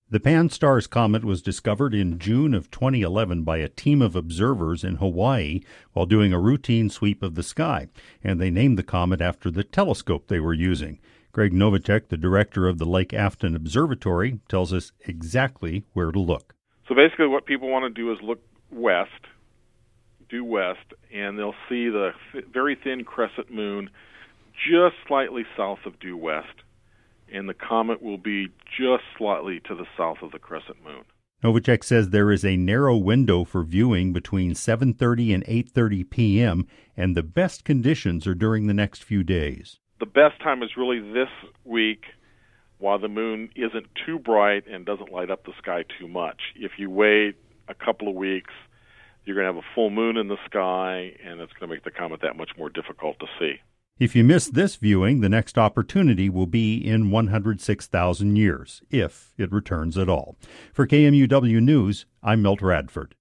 The Pan-STARRS comet was discovered in June of 2011 by a team of observers in Hawaii while doing a routine sweep of the sky, and they named the comet after the telescope they were using. Greg Novacek, the director of the Lake Afton Observatory, tells us exactly where to look. So basically what people want to do is look due west, and they'll see the very thin crescent moon just slightly south of due west. And the comet will be just slightly to the south of the crescent moon. Novacek says there is a narrow window for viewing between 7:30 and 8:30 p.m., and the best conditions are during the next few days. The best time is really this week while the moon isn't too bright and doesn't light up the sky too much. If you wait a couple of weeks, you're going to have a full moon in the sky, and it's going to make the comet that much more difficult to see. If you miss this viewing, the next opportunity will be in 106,000 years, if it returns at all. For KMUW News, I'm Milt Radford.